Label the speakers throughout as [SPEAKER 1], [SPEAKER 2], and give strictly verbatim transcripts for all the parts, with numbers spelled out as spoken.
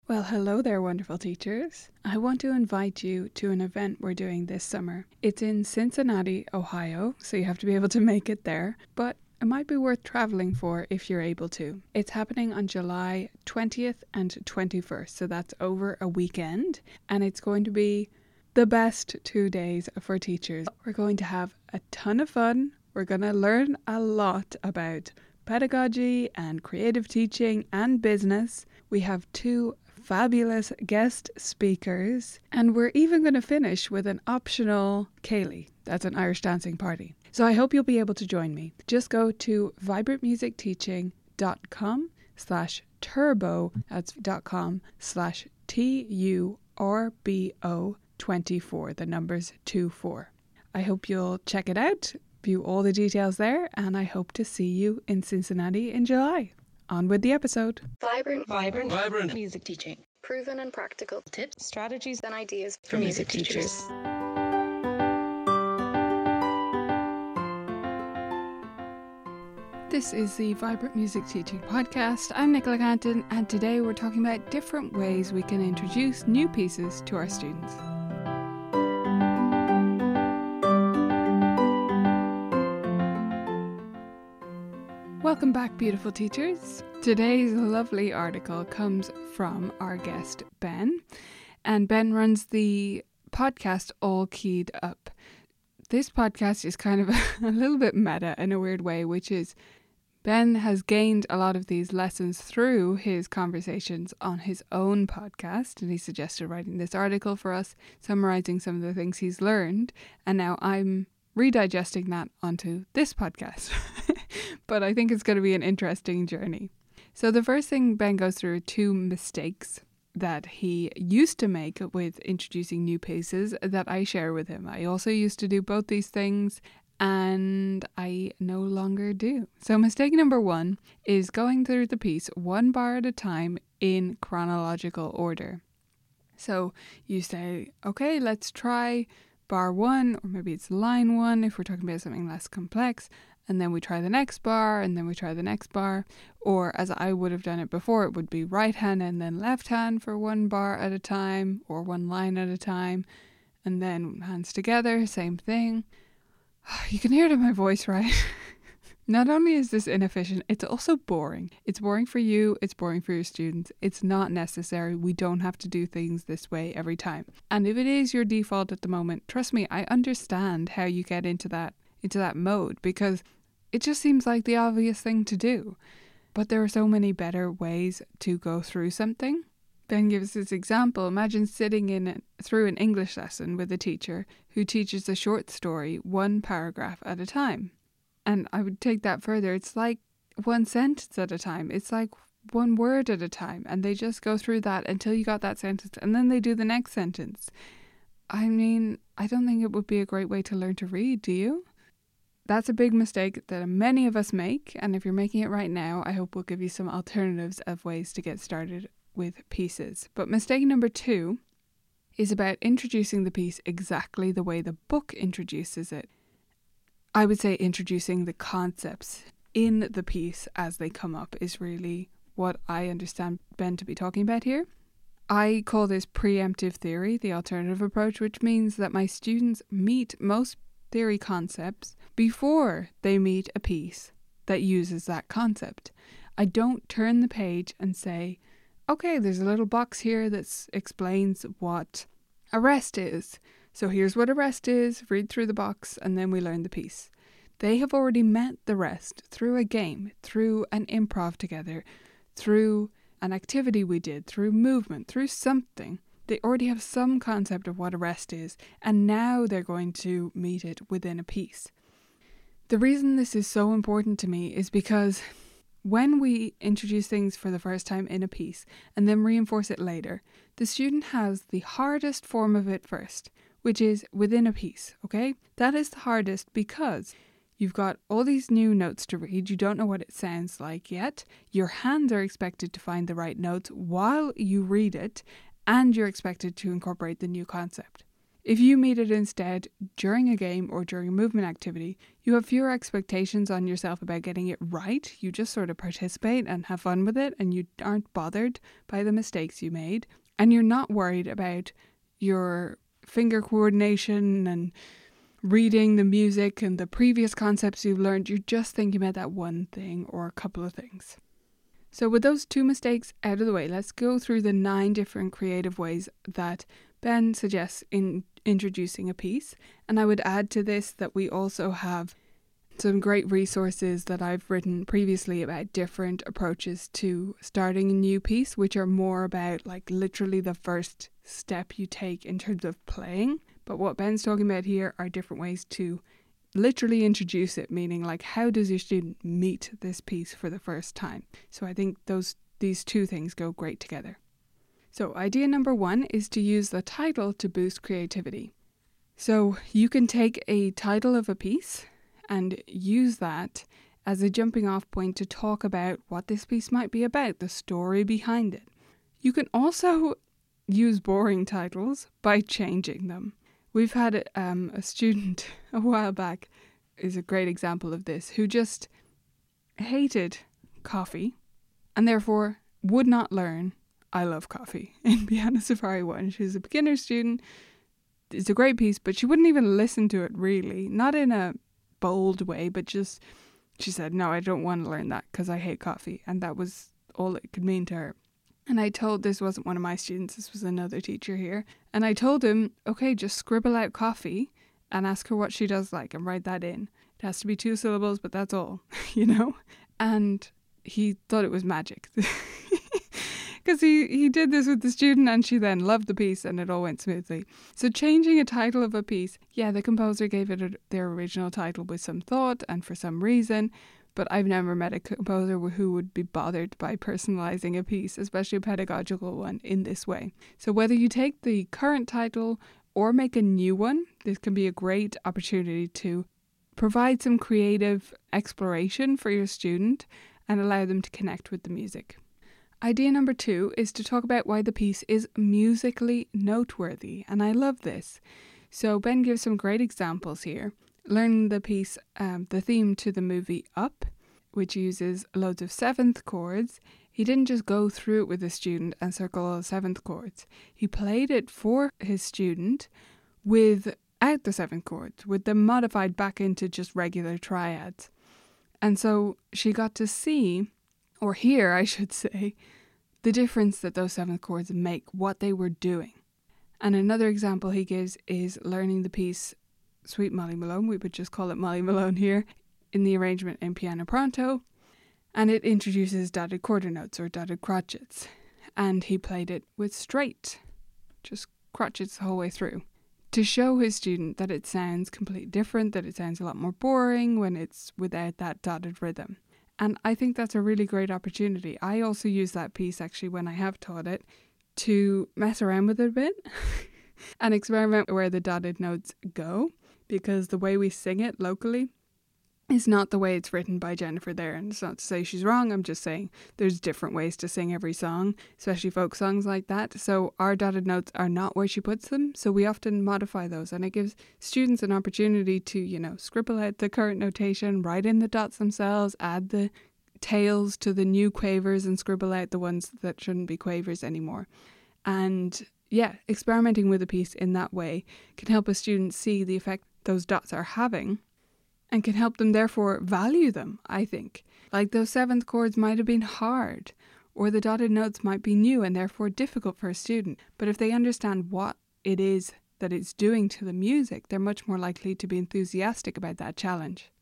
[SPEAKER 1] Well, hello there, wonderful teachers. I want to invite you to an event we're doing this summer. It's in Cincinnati, Ohio, so you have to be able to make it there, but it might be worth traveling for if you're able to. It's happening on July twentieth and twenty-first, so that's over a weekend, and it's going to be the best two days for teachers. We're going to have a ton of fun. We're going to learn a lot about pedagogy and creative teaching and business. We have two fabulous guest speakers, and we're even going to finish with an optional Ceilidh. That's an Irish dancing party. So I hope you'll be able to join me. Just go to vibrantmusicteaching.com slash turbo, that's dot com slash T U R B O twenty-four, the numbers two four. I hope you'll check it out, view all the details there, and I hope to see you in Cincinnati in July. On with the episode.
[SPEAKER 2] Vibrant,
[SPEAKER 3] vibrant, vibrant
[SPEAKER 2] music teaching. Proven and practical tips,
[SPEAKER 3] strategies,
[SPEAKER 2] and ideas
[SPEAKER 3] for music teachers.
[SPEAKER 1] This is the Vibrant Music Teaching Podcast. I'm Nicola Canton, and today we're talking about different ways we can introduce new pieces to our students. Welcome back, beautiful teachers. Today's lovely article comes from our guest, Ben, and Ben runs the podcast All Keyed Up. This podcast is kind of a, a little bit meta in a weird way, which is Ben has gained a lot of these lessons through his conversations on his own podcast, and he suggested writing this article for us, summarizing some of the things he's learned, and now I'm redigesting that onto this podcast. But I think it's going to be an interesting journey. So the first thing Ben goes through are two mistakes that he used to make with introducing new pieces that I share with him. I also used to do both these things, and I no longer do. So mistake number one is going through the piece one bar at a time in chronological order. So you say, okay, let's try bar one, or maybe it's line one if we're talking about something less complex, and then we try the next bar, and then we try the next bar. Or as I would have done it before, it would be right hand and then left hand for one bar at a time, or one line at a time, and then hands together, same thing. You can hear it in my voice, right? Not only is this inefficient, it's also boring. It's boring for you, it's boring for your students. It's not necessary. We don't have to do things this way every time. And if it is your default at the moment, trust me, I understand how you get into that into that mode, because it just seems like the obvious thing to do. But there are so many better ways to go through something. Ben gives this example. Imagine sitting in through an English lesson with a teacher who teaches a short story one paragraph at a time. And I would take that further. It's like one sentence at a time. It's like one word at a time. And they just go through that until you got that sentence. And then they do the next sentence. I mean, I don't think it would be a great way to learn to read, do you? That's a big mistake that many of us make. And if you're making it right now, I hope we'll give you some alternatives of ways to get started with pieces. But mistake number two is about introducing the piece exactly the way the book introduces it. I would say introducing the concepts in the piece as they come up is really what I understand Ben to be talking about here. I call this preemptive theory, the alternative approach, which means that my students meet most theory concepts before they meet a piece that uses that concept. I don't turn the page and say, okay, there's a little box here that explains what a rest is. So here's what a rest is, read through the box, and then we learn the piece. They have already met the rest through a game, through an improv together, through an activity we did, through movement, through something. They already have some concept of what a rest is, and now they're going to meet it within a piece. The reason this is so important to me is because when we introduce things for the first time in a piece and then reinforce it later, the student has the hardest form of it first, which is within a piece, okay? That is the hardest because you've got all these new notes to read. You don't know what it sounds like yet. Your hands are expected to find the right notes while you read it, and you're expected to incorporate the new concept. If you meet it instead during a game or during a movement activity, you have fewer expectations on yourself about getting it right. You just sort of participate and have fun with it, and you aren't bothered by the mistakes you made. And you're not worried about your finger coordination and reading the music and the previous concepts you've learned. You're just thinking about that one thing or a couple of things. So with those two mistakes out of the way, let's go through the nine different creative ways that Ben suggests in introducing a piece. And I would add to this that we also have some great resources that I've written previously about different approaches to starting a new piece, which are more about like literally the first step you take in terms of playing. But what Ben's talking about here are different ways to literally introduce it, meaning like how does your student meet this piece for the first time? So I think those these two things go great together. So idea number one is to use the title to boost creativity. So you can take a title of a piece and use that as a jumping off point to talk about what this piece might be about, the story behind it. You can also use boring titles by changing them. We've had um, a student a while back, is a great example of this, who just hated coffee and therefore would not learn I Love Coffee in Piano Safari one. She's a beginner student. It's a great piece, but she wouldn't even listen to it really. Not in a bold way, but just, she said, no, I don't want to learn that because I hate coffee. And that was all it could mean to her. And I told, this wasn't one of my students, this was another teacher here. And I told him, okay, just scribble out coffee and ask her what she does like and write that in. It has to be two syllables, but that's all, you know? And he thought it was magic. Because he, he did this with the student and she then loved the piece and it all went smoothly. So changing a title of a piece, yeah, the composer gave it a, their original title with some thought and for some reason, but I've never met a composer who would be bothered by personalizing a piece, especially a pedagogical one, in this way. So whether you take the current title or make a new one, this can be a great opportunity to provide some creative exploration for your student and allow them to connect with the music. Idea number two is to talk about why the piece is musically noteworthy, and I love this. So Ben gives some great examples here. Learning the piece, um, the theme to the movie Up, which uses loads of seventh chords. He didn't just go through it with the student and circle all the seventh chords. He played it for his student without the seventh chords, with them modified back into just regular triads. And so she got to see, or hear, I should say, the difference that those seventh chords make, what they were doing. And another example he gives is learning the piece Sweet Molly Malone, we would just call it Molly Malone here, in the arrangement in Piano Pronto, and it introduces dotted quarter notes or dotted crotchets, and he played it with straight, just crotchets the whole way through, to show his student that it sounds completely different, that it sounds a lot more boring when it's without that dotted rhythm. And I think that's a really great opportunity. I also use that piece actually when I have taught it to mess around with it a bit and experiment where the dotted notes go, because the way we sing it locally is not the way it's written by Jennifer there. And it's not to say she's wrong, I'm just saying there's different ways to sing every song, especially folk songs like that. So our dotted notes are not where she puts them, so we often modify those, and it gives students an opportunity to, you know, scribble out the current notation, write in the dots themselves, add the tails to the new quavers and scribble out the ones that shouldn't be quavers anymore. And yeah, experimenting with a piece in that way can help a student see the effect those dots are having and can help them therefore value them, I think. Like those seventh chords might have been hard, or the dotted notes might be new and therefore difficult for a student. But if they understand what it is that it's doing to the music, they're much more likely to be enthusiastic about that challenge.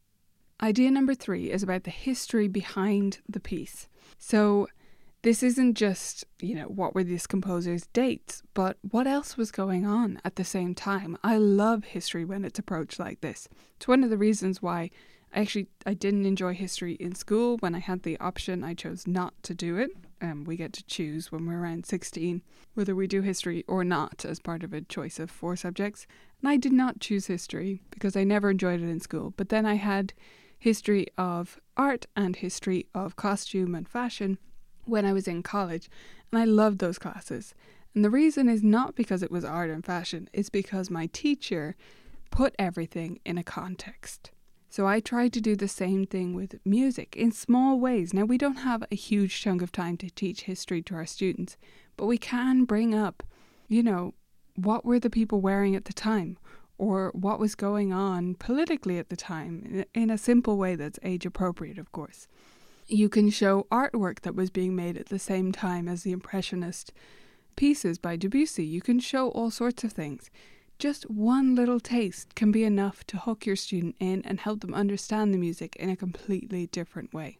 [SPEAKER 1] Idea number three is about the history behind the piece. So this isn't just, you know, what were this composer's dates, but what else was going on at the same time. I love history when it's approached like this. It's one of the reasons why I actually I didn't enjoy history in school. When I had the option, I chose not to do it. Um, we get to choose when we're around sixteen whether we do history or not as part of a choice of four subjects. And I did not choose history because I never enjoyed it in school. But then I had history of art and history of costume and fashion when I was in college, and I loved those classes. And the reason is not because it was art and fashion, it's because my teacher put everything in a context. So I tried to do the same thing with music in small ways. Now, we don't have a huge chunk of time to teach history to our students, but we can bring up, you know, what were the people wearing at the time, or what was going on politically at the time, in a simple way that's age appropriate, of course. You can show artwork that was being made at the same time as the Impressionist pieces by Debussy. You can show all sorts of things. Just one little taste can be enough to hook your student in and help them understand the music in a completely different way.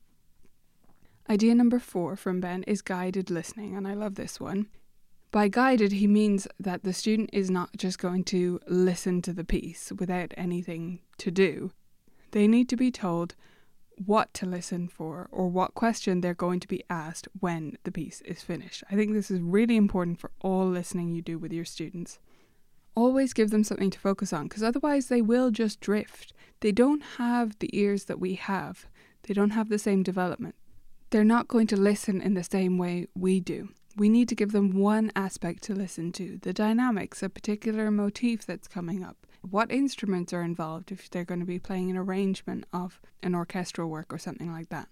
[SPEAKER 1] Idea number four from Ben is guided listening, and I love this one. By guided, he means that the student is not just going to listen to the piece without anything to do. They need to be told what to listen for or what question they're going to be asked when the piece is finished. I think this is really important for all listening you do with your students. Always give them something to focus on, because otherwise they will just drift. They don't have the ears that we have. They don't have the same development. They're not going to listen in the same way we do. We need to give them one aspect to listen to, the dynamics, a particular motif that's coming up. What instruments are involved if they're going to be playing an arrangement of an orchestral work or something like that.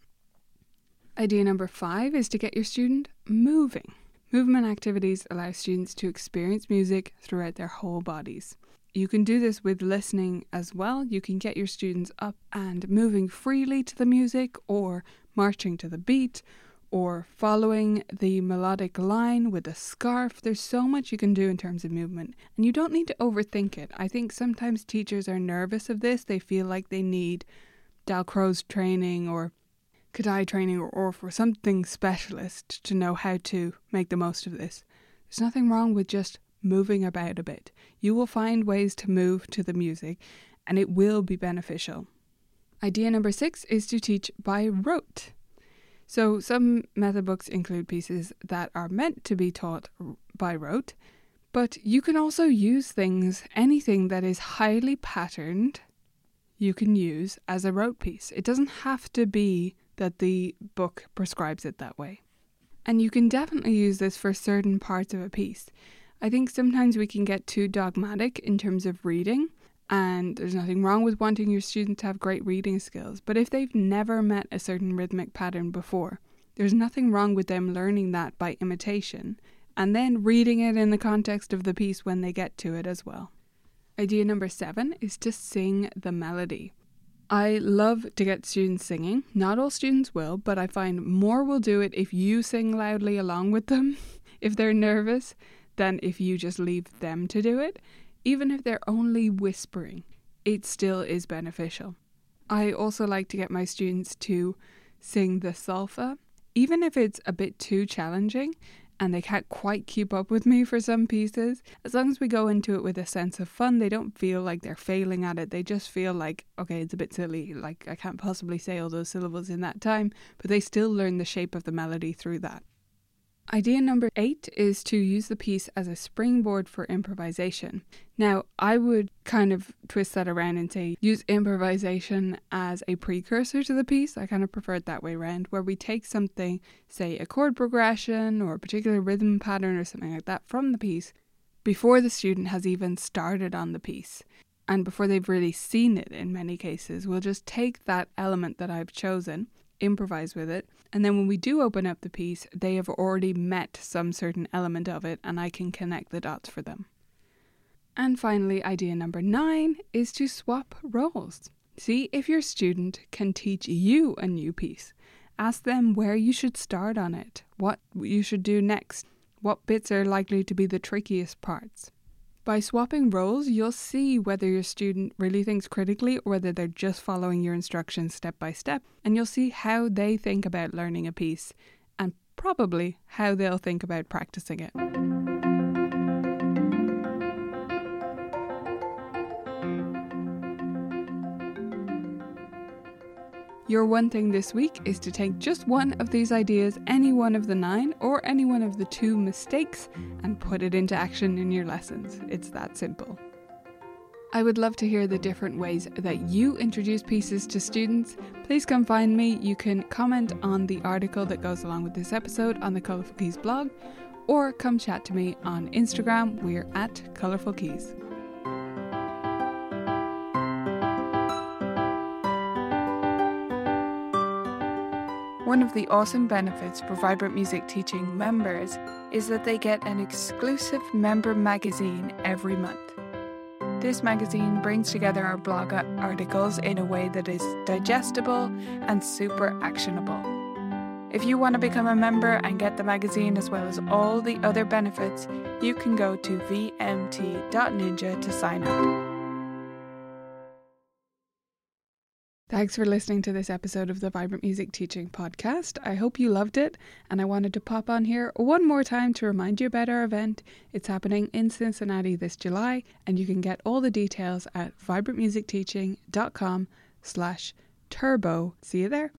[SPEAKER 1] Idea number five is to get your student moving. Movement activities allow students to experience music throughout their whole bodies. You can do this with listening as well. You can get your students up and moving freely to the music, or marching to the beat, or following the melodic line with a scarf. There's so much you can do in terms of movement, and you don't need to overthink it. I think sometimes teachers are nervous of this. They feel like they need Dalcroze training or Kodály training or, or for something specialist to know how to make the most of this. There's nothing wrong with just moving about a bit. You will find ways to move to the music, and it will be beneficial. Idea number six is to teach by rote. So some method books include pieces that are meant to be taught by rote, but you can also use things, anything that is highly patterned, you can use as a rote piece. It doesn't have to be that the book prescribes it that way. And you can definitely use this for certain parts of a piece. I think sometimes we can get too dogmatic in terms of reading, and there's nothing wrong with wanting your students to have great reading skills, but if they've never met a certain rhythmic pattern before, there's nothing wrong with them learning that by imitation, and then reading it in the context of the piece when they get to it as well. Idea number seven is to sing the melody. I love to get students singing. Not all students will, but I find more will do it if you sing loudly along with them, if they're nervous, than if you just leave them to do it. Even if they're only whispering, it still is beneficial. I also like to get my students to sing the solfa, even if it's a bit too challenging and they can't quite keep up with me for some pieces. As long as we go into it with a sense of fun, they don't feel like they're failing at it. They just feel like, okay, it's a bit silly, like I can't possibly say all those syllables in that time, but they still learn the shape of the melody through that. Idea number eight is to use the piece as a springboard for improvisation. Now, I would kind of twist that around and say use improvisation as a precursor to the piece. I kind of prefer it that way around, where we take something, say a chord progression or a particular rhythm pattern or something like that from the piece before the student has even started on the piece. And before they've really seen it in many cases, we'll just take that element that I've chosen, improvise with it, and then when we do open up the piece, they have already met some certain element of it and I can connect the dots for them. And finally, idea number nine is to swap roles. See if your student can teach you a new piece. Ask them where you should start on it, what you should do next, what bits are likely to be the trickiest parts. By swapping roles, you'll see whether your student really thinks critically or whether they're just following your instructions step by step, and you'll see how they think about learning a piece and probably how they'll think about practicing it. Your one thing this week is to take just one of these ideas, any one of the nine or any one of the two mistakes, and put it into action in your lessons. It's that simple. I would love to hear the different ways that you introduce pieces to students. Please come find me. You can comment on the article that goes along with this episode on the Colourful Keys blog, or come chat to me on Instagram. We're at Colourful Keys. One of the awesome benefits for Vibrant Music Teaching members is that they get an exclusive member magazine every month. This magazine brings together our blog articles in a way that is digestible and super actionable. If you want to become a member and get the magazine as well as all the other benefits, you can go to v m t dot ninja to sign up. Thanks for listening to this episode of the Vibrant Music Teaching Podcast. I hope you loved it, and I wanted to pop on here one more time to remind you about our event. It's happening in Cincinnati this July, and you can get all the details at vibrant music teaching dot com slash turbo. See you there.